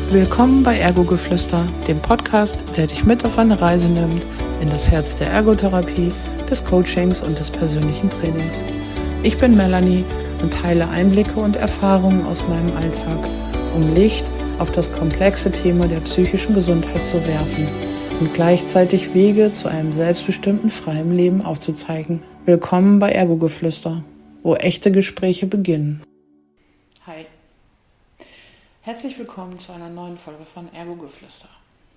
Willkommen bei Ergo-Geflüster, dem Podcast, der dich mit auf eine Reise nimmt in das Herz der Ergotherapie, des Coachings und des persönlichen Trainings. Ich bin Melanie und teile Einblicke und Erfahrungen aus meinem Alltag, um Licht auf das komplexe Thema der psychischen Gesundheit zu werfen und gleichzeitig Wege zu einem selbstbestimmten, freien Leben aufzuzeigen. Willkommen bei Ergo-Geflüster, wo echte Gespräche beginnen. Hi. Herzlich willkommen zu einer neuen Folge von Ergo-Geflüster.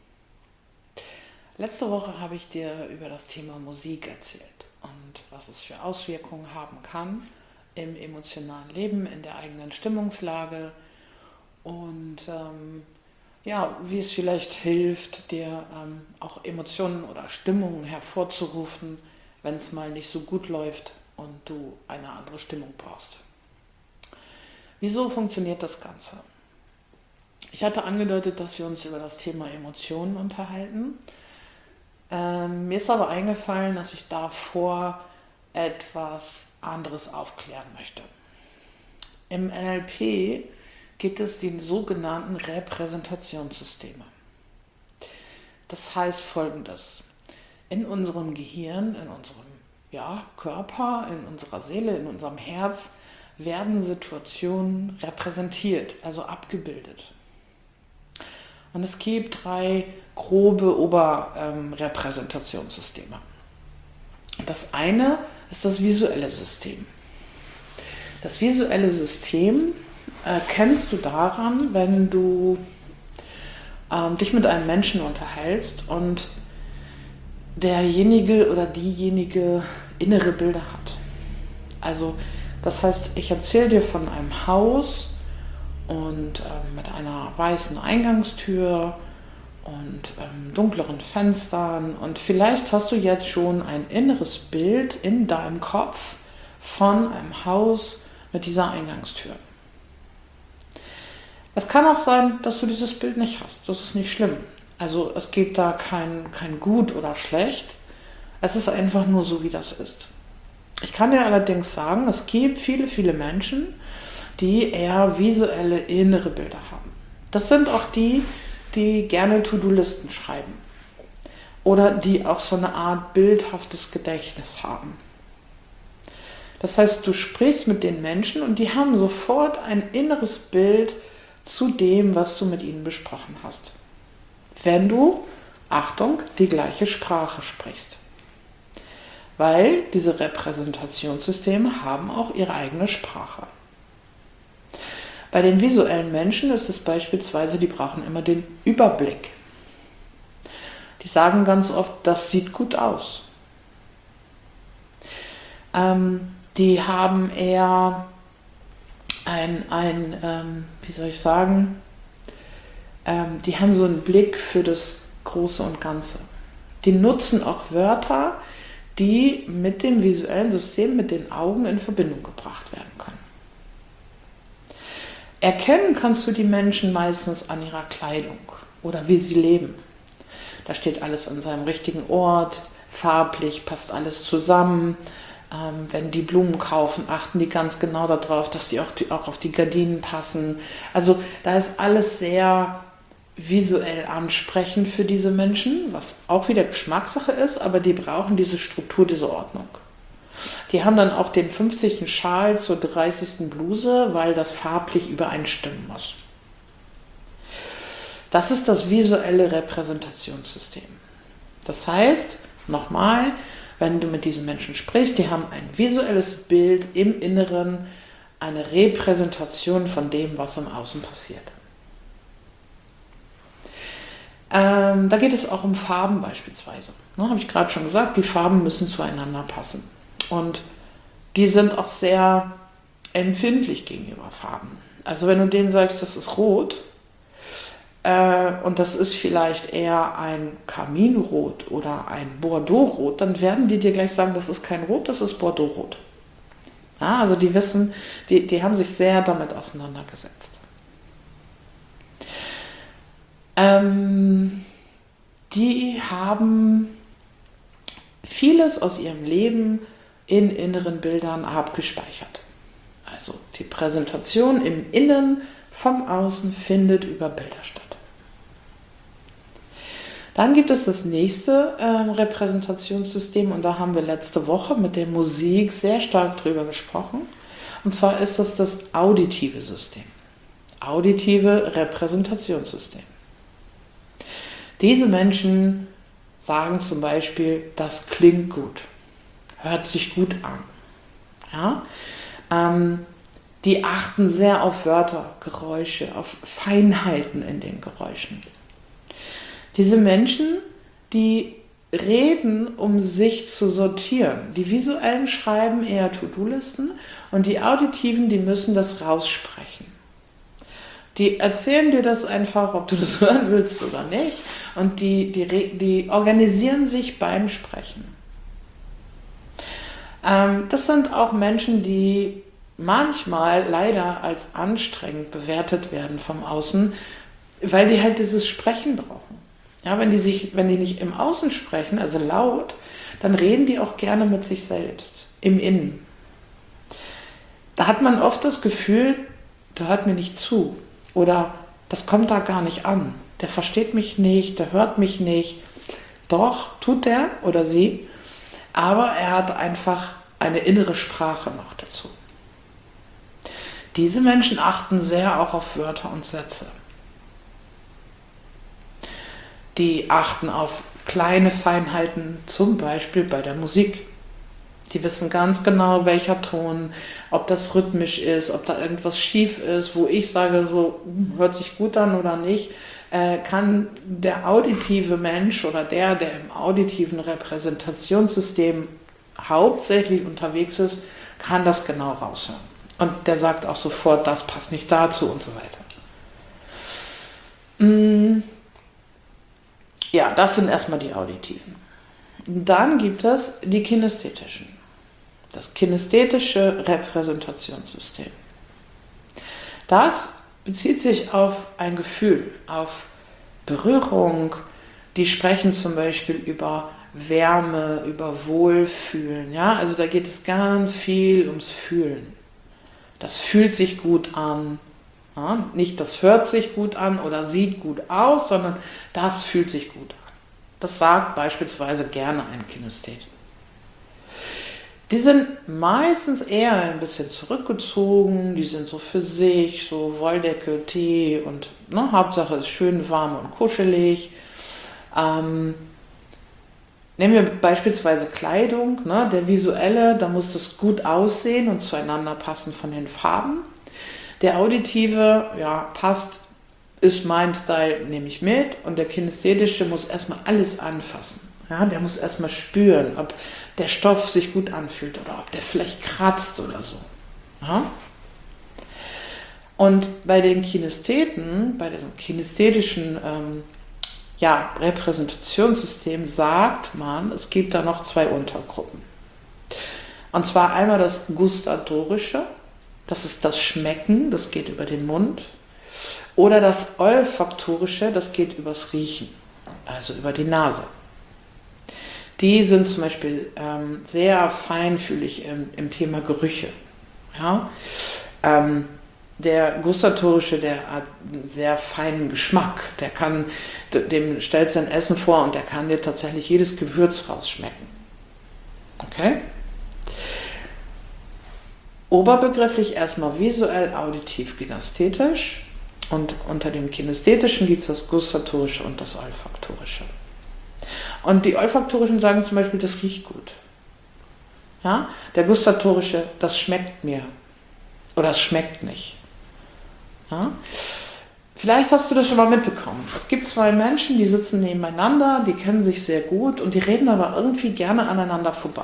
Letzte Woche habe ich dir über das Thema Musik erzählt und was es für Auswirkungen haben kann im emotionalen Leben, in der eigenen Stimmungslage und wie es vielleicht hilft, dir auch Emotionen oder Stimmungen hervorzurufen, wenn es mal nicht so gut läuft und du eine andere Stimmung brauchst. Wieso funktioniert das Ganze? Ich hatte angedeutet, dass wir uns über das Thema Emotionen unterhalten. Mir ist aber eingefallen, dass ich davor etwas anderes aufklären möchte. Im NLP gibt es die sogenannten Repräsentationssysteme. Das heißt Folgendes: In unserem Gehirn, in unserem Körper, in unserer Seele, in unserem Herz werden Situationen repräsentiert, also abgebildet. Und es gibt 3 grobe Oberrepräsentationssysteme. Das eine ist das visuelle System. Das visuelle System kennst du daran, wenn du dich mit einem Menschen unterhältst und derjenige oder diejenige innere Bilder hat. Also das heißt, ich erzähle dir von einem Haus und mit einer weißen Eingangstür und dunkleren Fenstern, und vielleicht hast du jetzt schon ein inneres Bild in deinem Kopf von einem Haus mit dieser Eingangstür. Es kann auch sein, dass du dieses Bild nicht hast. Das ist nicht schlimm. Also es gibt da kein Gut oder Schlecht. Es ist einfach nur so, wie das ist. Ich kann dir allerdings sagen, es gibt viele, viele Menschen, die eher visuelle innere Bilder haben. Das sind auch die gerne To-Do-Listen schreiben oder die auch so eine Art bildhaftes Gedächtnis haben. Das heißt, du sprichst mit den Menschen und die haben sofort ein inneres Bild zu dem, was du mit ihnen besprochen hast. Wenn du, Achtung, die gleiche Sprache sprichst. Weil diese Repräsentationssysteme haben auch ihre eigene Sprache. Bei den visuellen Menschen ist es beispielsweise, die brauchen immer den Überblick. Die sagen ganz oft, das sieht gut aus. Die haben eher die haben so einen Blick für das Große und Ganze. Die nutzen auch Wörter, die mit dem visuellen System, mit den Augen in Verbindung gebracht werden können. Erkennen kannst du die Menschen meistens an ihrer Kleidung oder wie sie leben. Da steht alles an seinem richtigen Ort, farblich passt alles zusammen. Wenn die Blumen kaufen, achten die ganz genau darauf, dass die auch auf die Gardinen passen. Also da ist alles sehr visuell ansprechend für diese Menschen, was auch wieder Geschmackssache ist, aber die brauchen diese Struktur, diese Ordnung. Die haben dann auch den 50. Schal zur 30. Bluse, weil das farblich übereinstimmen muss. Das ist das visuelle Repräsentationssystem. Das heißt, nochmal, wenn du mit diesen Menschen sprichst, die haben ein visuelles Bild im Inneren, eine Repräsentation von dem, was im Außen passiert. Da geht es auch um Farben beispielsweise. Habe ich gerade schon gesagt, die Farben müssen zueinander passen. Und die sind auch sehr empfindlich gegenüber Farben. Also wenn du denen sagst, das ist rot und das ist vielleicht eher ein Kaminrot oder ein Bordeauxrot, dann werden die dir gleich sagen, das ist kein Rot, das ist Bordeauxrot. Ja, also die wissen, die haben sich sehr damit auseinandergesetzt. Die haben vieles aus ihrem Leben in inneren Bildern abgespeichert. Also die Präsentation im Innen vom Außen findet über Bilder statt. Dann gibt es das nächste Repräsentationssystem und da haben wir letzte Woche mit der Musik sehr stark drüber gesprochen. Und zwar ist das auditive System. Auditive Repräsentationssystem. Diese Menschen sagen zum Beispiel, das klingt gut, hört sich gut an. Ja? Die achten sehr auf Wörter, Geräusche, auf Feinheiten in den Geräuschen. Diese Menschen, die reden, um sich zu sortieren. Die visuellen schreiben eher To-Do-Listen und die auditiven, die müssen das raussprechen. Die erzählen dir das einfach, ob du das hören willst oder nicht. Und die organisieren sich beim Sprechen. Das sind auch Menschen, die manchmal leider als anstrengend bewertet werden vom Außen, weil die halt dieses Sprechen brauchen. Ja, wenn die nicht im Außen sprechen, also laut, dann reden die auch gerne mit sich selbst, im Innen. Da hat man oft das Gefühl, der hört mir nicht zu oder das kommt da gar nicht an. Der versteht mich nicht, der hört mich nicht. Doch, tut er oder sie, aber er hat einfach eine innere Sprache noch dazu. Diese Menschen achten sehr auch auf Wörter und Sätze. Die achten auf kleine Feinheiten, zum Beispiel bei der Musik. Die wissen ganz genau, welcher Ton, ob das rhythmisch ist, ob da irgendwas schief ist, wo ich sage, so hört sich gut an oder nicht, kann der auditive Mensch oder der im auditiven Repräsentationssystem hauptsächlich unterwegs ist, kann das genau raushören. Und der sagt auch sofort, das passt nicht dazu und so weiter. Ja, das sind erstmal die auditiven. Dann gibt es die kinästhetischen. Das kinästhetische Repräsentationssystem. Das bezieht sich auf ein Gefühl, auf Berührung. Die sprechen zum Beispiel über Wärme, über Wohlfühlen. Ja? Also da geht es ganz viel ums Fühlen. Das fühlt sich gut an. Ja? Nicht das hört sich gut an oder sieht gut aus, sondern das fühlt sich gut an. Das sagt beispielsweise gerne ein Kinesthet. Die sind meistens eher ein bisschen zurückgezogen, die sind so für sich, so Wolldecke, Tee und Hauptsache ist schön warm und kuschelig. Nehmen wir beispielsweise Kleidung, der visuelle, da muss das gut aussehen und zueinander passen von den Farben. Der auditive, ja, passt, ist mein Style, nehme ich mit und der kinästhetische muss erstmal alles anfassen. Ja, der muss erstmal spüren, ob der Stoff sich gut anfühlt oder ob der vielleicht kratzt oder so. Ja? Und bei den Kinästheten, bei diesem kinästhetischen Repräsentationssystem sagt man, es gibt da noch zwei Untergruppen. Und zwar einmal das Gustatorische, das ist das Schmecken, das geht über den Mund. Oder das Olfaktorische, das geht übers Riechen, also über die Nase. Die sind zum Beispiel sehr feinfühlig im Thema Gerüche. Ja? Der Gustatorische, der hat einen sehr feinen Geschmack. Dem stellt sein Essen vor und der kann dir tatsächlich jedes Gewürz rausschmecken. Okay? Oberbegrifflich erstmal visuell, auditiv, kinästhetisch. Und unter dem Kinästhetischen gibt es das Gustatorische und das Olfaktorische. Und die Olfaktorischen sagen zum Beispiel, das riecht gut. Ja? Der Gustatorische, das schmeckt mir. Oder es schmeckt nicht. Ja? Vielleicht hast du das schon mal mitbekommen. Es gibt zwei Menschen, die sitzen nebeneinander, die kennen sich sehr gut und die reden aber irgendwie gerne aneinander vorbei.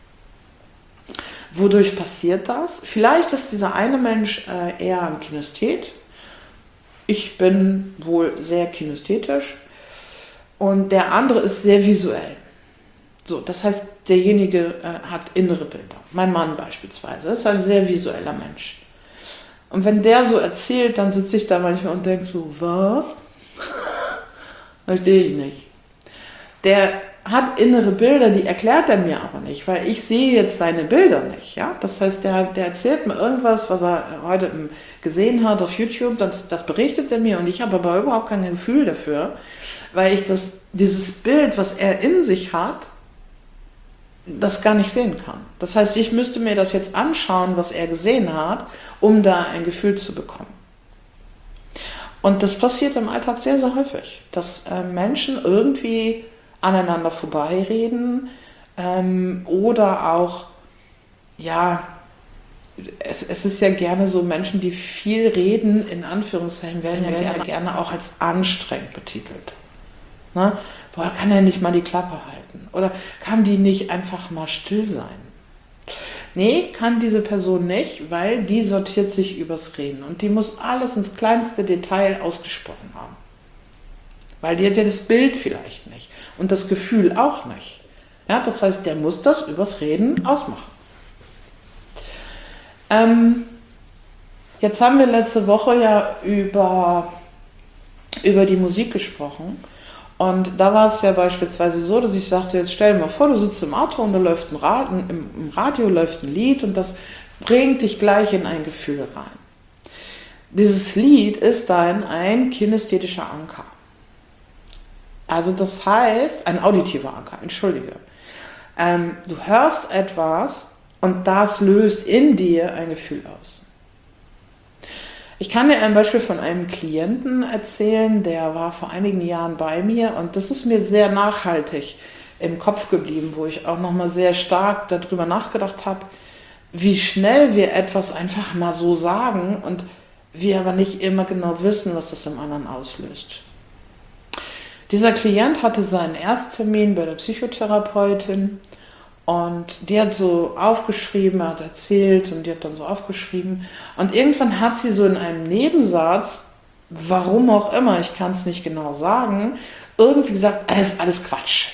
Wodurch passiert das? Vielleicht ist dieser eine Mensch eher ein Kinesthet. Ich bin wohl sehr kinästhetisch und der andere ist sehr visuell. So, das heißt, derjenige hat innere Bilder. Mein Mann beispielsweise ist ein sehr visueller Mensch. Und wenn der so erzählt, dann sitze ich da manchmal und denke so, was? Verstehe ich nicht. Der hat innere Bilder, die erklärt er mir aber nicht, weil ich sehe jetzt seine Bilder nicht. Ja? Das heißt, der erzählt mir irgendwas, was er heute gesehen hat auf YouTube, das berichtet er mir und ich habe aber überhaupt kein Gefühl dafür, weil ich dieses Bild, was er in sich hat, das gar nicht sehen kann. Das heißt, ich müsste mir das jetzt anschauen, was er gesehen hat, um da ein Gefühl zu bekommen. Und das passiert im Alltag sehr, sehr häufig, dass Menschen irgendwie aneinander vorbeireden oder auch, ja, es ist ja gerne so, Menschen, die viel reden, in Anführungszeichen, werden ja gerne auch als anstrengend betitelt. Ne? Boah, kann er nicht mal die Klappe halten? Oder kann die nicht einfach mal still sein? Nee, kann diese Person nicht, weil die sortiert sich übers Reden und die muss alles ins kleinste Detail ausgesprochen haben. Weil die hat ja das Bild vielleicht nicht und das Gefühl auch nicht. Ja, das heißt, der muss das übers Reden ausmachen. Jetzt haben wir letzte Woche ja über die Musik gesprochen. Und da war es ja beispielsweise so, dass ich sagte, jetzt stell dir mal vor, du sitzt im Auto und da läuft im Radio läuft ein Lied und das bringt dich gleich in ein Gefühl rein. Dieses Lied ist dann ein kinästhetischer Anker. Also das heißt, ein auditiver Anker, entschuldige. Du hörst etwas und das löst in dir ein Gefühl aus. Ich kann dir ein Beispiel von einem Klienten erzählen, der war vor einigen Jahren bei mir und das ist mir sehr nachhaltig im Kopf geblieben, wo ich auch nochmal sehr stark darüber nachgedacht habe, wie schnell wir etwas einfach mal so sagen und wir aber nicht immer genau wissen, was das im anderen auslöst. Dieser Klient hatte seinen Ersttermin bei der Psychotherapeutin und die hat so aufgeschrieben, er hat erzählt und die hat dann so aufgeschrieben. Und irgendwann hat sie so in einem Nebensatz, warum auch immer, ich kann es nicht genau sagen, irgendwie gesagt, alles Quatsch.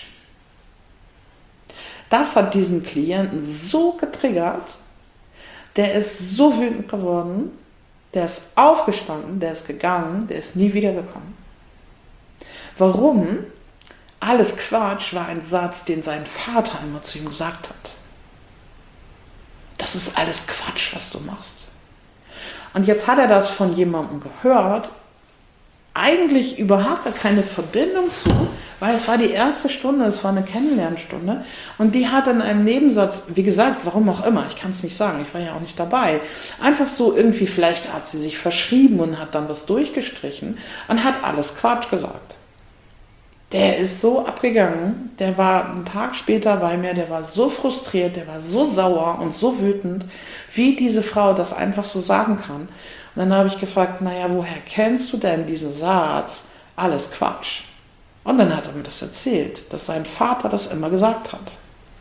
Das hat diesen Klienten so getriggert, der ist so wütend geworden, der ist aufgestanden, der ist gegangen, der ist nie wiedergekommen. Warum? Alles Quatsch war ein Satz, den sein Vater immer zu ihm gesagt hat. Das ist alles Quatsch, was du machst. Und jetzt hat er das von jemandem gehört, eigentlich überhaupt gar keine Verbindung zu, weil es war die erste Stunde, es war eine Kennenlernstunde und die hat in einem Nebensatz, wie gesagt, warum auch immer, ich kann es nicht sagen, ich war ja auch nicht dabei, einfach so irgendwie, vielleicht hat sie sich verschrieben und hat dann was durchgestrichen und hat alles Quatsch gesagt. Der ist so abgegangen, der war einen Tag später bei mir, der war so frustriert, der war so sauer und so wütend, wie diese Frau das einfach so sagen kann. Und dann habe ich gefragt, naja, woher kennst du denn diesen Satz, alles Quatsch? Und dann hat er mir das erzählt, dass sein Vater das immer gesagt hat.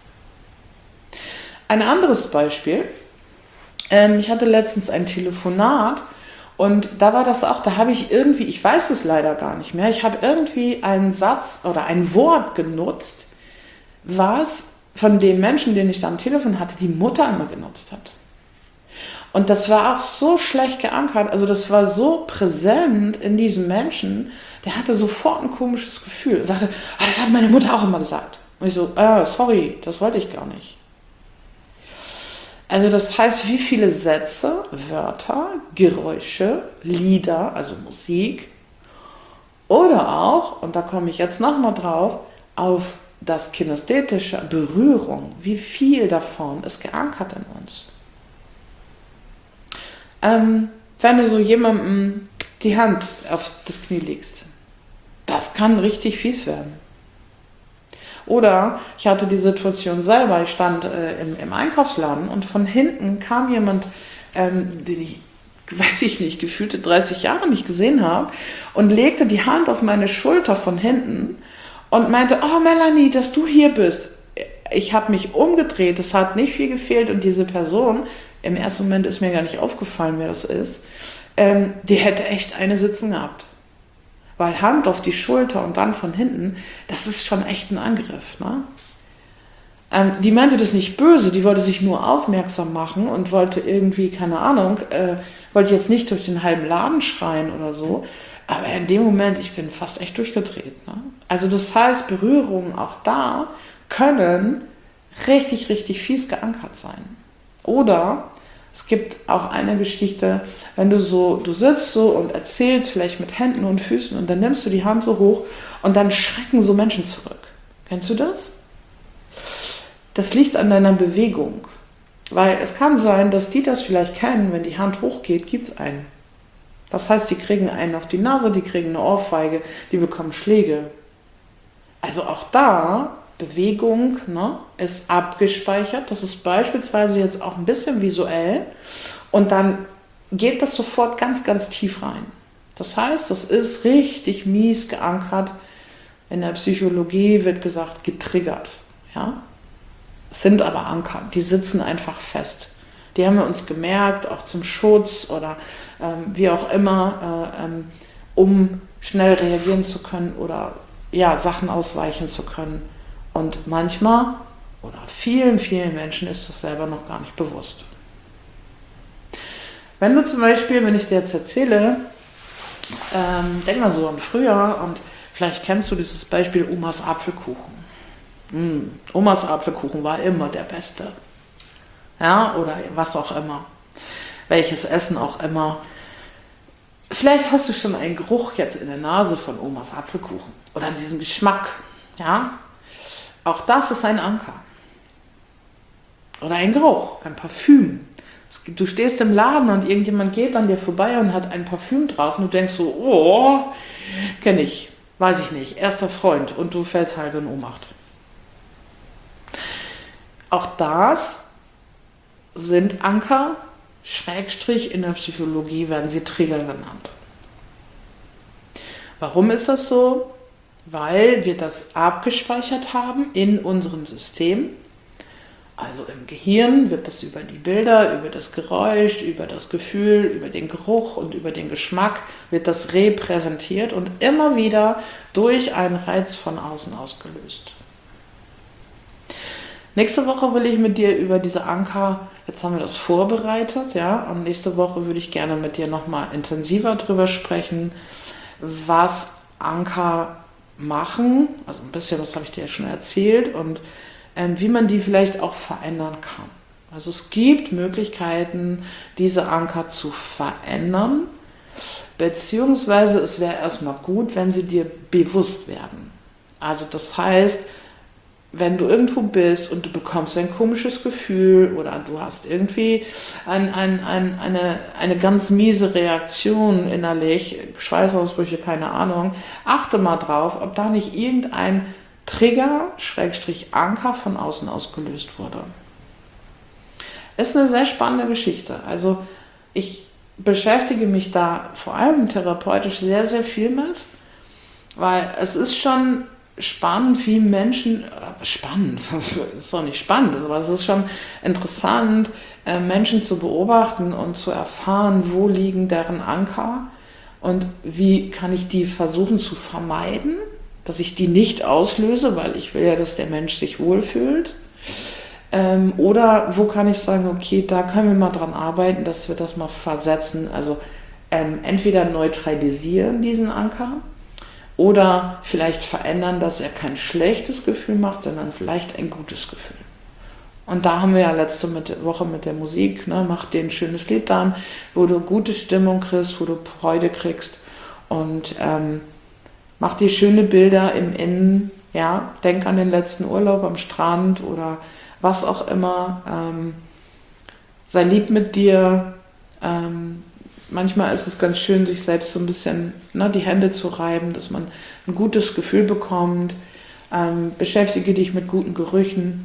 Ein anderes Beispiel, ich hatte letztens ein Telefonat, und da war das auch, da habe ich irgendwie, ich weiß es leider gar nicht mehr, ich habe irgendwie einen Satz oder ein Wort genutzt, was von dem Menschen, den ich da am Telefon hatte, die Mutter immer genutzt hat. Und das war auch so schlecht geankert, also das war so präsent in diesem Menschen, der hatte sofort ein komisches Gefühl und sagte, das hat meine Mutter auch immer gesagt. Und ich so, sorry, das wollte ich gar nicht. Also das heißt, wie viele Sätze, Wörter, Geräusche, Lieder, also Musik oder auch, und da komme ich jetzt nochmal drauf, auf das Kinästhetische, Berührung, wie viel davon ist geankert in uns. Wenn du so jemandem die Hand auf das Knie legst, das kann richtig fies werden. Oder ich hatte die Situation selber, ich stand im Einkaufsladen und von hinten kam jemand, den ich, weiß ich nicht, gefühlte 30 Jahre nicht gesehen habe und legte die Hand auf meine Schulter von hinten und meinte, oh Melanie, dass du hier bist. Ich habe mich umgedreht, es hat nicht viel gefehlt und diese Person, im ersten Moment ist mir gar nicht aufgefallen, wer das ist, die hätte echt eine sitzen gehabt. Weil Hand auf die Schulter und dann von hinten, das ist schon echt ein Angriff. Ne? Die meinte das nicht böse, die wollte sich nur aufmerksam machen und wollte irgendwie, keine Ahnung, wollte jetzt nicht durch den halben Laden schreien oder so, Aber in dem Moment, ich bin fast echt durchgedreht. Ne? Also das heißt, Berührungen auch da können richtig, richtig fies geankert sein. Oder es gibt auch eine Geschichte, wenn du sitzt so und erzählst, vielleicht mit Händen und Füßen, und dann nimmst du die Hand so hoch und dann schrecken so Menschen zurück. Kennst du das? Das liegt an deiner Bewegung. Weil es kann sein, dass die das vielleicht kennen, wenn die Hand hochgeht, gibt es einen. Das heißt, die kriegen einen auf die Nase, die kriegen eine Ohrfeige, die bekommen Schläge. Also auch da, Bewegung, ne, ist abgespeichert. Das ist beispielsweise jetzt auch ein bisschen visuell. Und dann geht das sofort ganz, ganz tief rein. Das heißt, das ist richtig mies geankert. In der Psychologie wird gesagt, getriggert. Ja? Es sind aber Anker, die sitzen einfach fest. Die haben wir uns gemerkt, auch zum Schutz oder wie auch immer, um schnell reagieren zu können oder ja, Sachen ausweichen zu können. Und manchmal oder vielen, vielen Menschen ist das selber noch gar nicht bewusst. Wenn du zum Beispiel, wenn ich dir jetzt erzähle, denk mal so an früher und vielleicht kennst du dieses Beispiel Omas Apfelkuchen. Omas Apfelkuchen war immer der Beste. Ja, oder was auch immer. Welches Essen auch immer. Vielleicht hast du schon einen Geruch jetzt in der Nase von Omas Apfelkuchen. Oder diesen Geschmack. Ja? Auch das ist ein Anker. Oder ein Geruch, ein Parfüm. Du stehst im Laden und irgendjemand geht an dir vorbei und hat ein Parfüm drauf und du denkst so, oh, kenne ich, weiß ich nicht, erster Freund, und du fällst halt in Ohnmacht. Auch das sind Anker, Schrägstrich, in der Psychologie werden sie Trigger genannt. Warum ist das so? Weil wir das abgespeichert haben in unserem System. Also im Gehirn wird das über die Bilder, über das Geräusch, über das Gefühl, über den Geruch und über den Geschmack wird das repräsentiert und immer wieder durch einen Reiz von außen ausgelöst. Nächste Woche will ich mit dir über diese Anker, jetzt haben wir das vorbereitet, ja, und nächste Woche würde ich gerne mit dir nochmal intensiver drüber sprechen, was Anker machen, also ein bisschen, das habe ich dir ja schon erzählt, und wie man die vielleicht auch verändern kann. Also es gibt Möglichkeiten, diese Anker zu verändern, beziehungsweise es wäre erstmal gut, wenn sie dir bewusst werden. Also das heißt, wenn du irgendwo bist und du bekommst ein komisches Gefühl oder du hast irgendwie eine ganz miese Reaktion innerlich, Schweißausbrüche, keine Ahnung, achte mal drauf, ob da nicht irgendein Trigger, Schrägstrich Anker von außen ausgelöst wurde. Ist eine sehr spannende Geschichte. Also ich beschäftige mich da vor allem therapeutisch sehr, sehr viel mit, weil es ist schon spannend, wie Menschen, spannend, ist doch nicht spannend, aber es ist schon interessant, Menschen zu beobachten und zu erfahren, wo liegen deren Anker und wie kann ich die versuchen zu vermeiden, dass ich die nicht auslöse, weil ich will ja, dass der Mensch sich wohlfühlt. Oder wo kann ich sagen, okay, da können wir mal dran arbeiten, dass wir das mal versetzen, also entweder neutralisieren diesen Anker oder vielleicht verändern, dass er kein schlechtes Gefühl macht, sondern vielleicht ein gutes Gefühl. Und da haben wir ja letzte Woche mit der Musik, ne, mach dir ein schönes Lied an, wo du gute Stimmung kriegst, wo du Freude kriegst und mach dir schöne Bilder im Innen, ja, denk an den letzten Urlaub am Strand oder was auch immer, sei lieb mit dir, manchmal ist es ganz schön, sich selbst so ein bisschen die Hände zu reiben, dass man ein gutes Gefühl bekommt. Beschäftige dich mit guten Gerüchen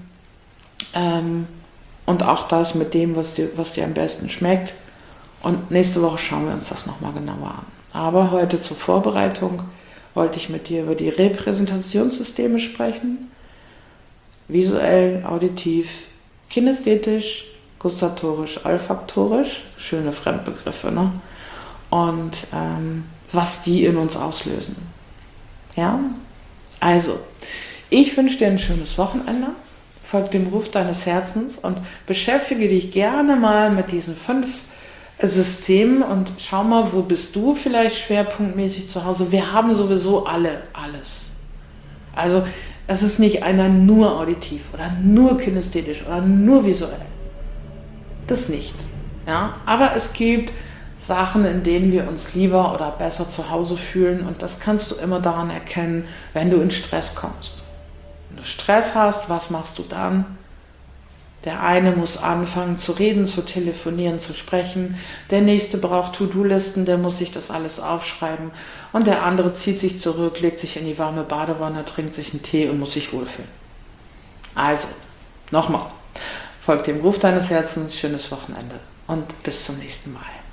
und auch das mit dem, was dir am besten schmeckt. Und nächste Woche schauen wir uns das nochmal genauer an. Aber heute zur Vorbereitung wollte ich mit dir über die Repräsentationssysteme sprechen. Visuell, auditiv, kinästhetisch, gustatorisch, olfaktorisch, schöne Fremdbegriffe, ne? Und was die in uns auslösen. Ja? Also, ich wünsche dir ein schönes Wochenende, folg dem Ruf deines Herzens und beschäftige dich gerne mal mit diesen 5 System und schau mal, wo bist du vielleicht schwerpunktmäßig zu Hause. Wir haben sowieso alle alles. Also es ist nicht einer nur auditiv oder nur kinästhetisch oder nur visuell. Das nicht. Ja? Aber es gibt Sachen, in denen wir uns lieber oder besser zu Hause fühlen und das kannst du immer daran erkennen, wenn du in Stress kommst. Wenn du Stress hast, was machst du dann? Der eine muss anfangen zu reden, zu telefonieren, zu sprechen. Der nächste braucht To-Do-Listen, der muss sich das alles aufschreiben. Und der andere zieht sich zurück, legt sich in die warme Badewanne, trinkt sich einen Tee und muss sich wohlfühlen. Also, nochmal, folg dem Ruf deines Herzens, schönes Wochenende und bis zum nächsten Mal.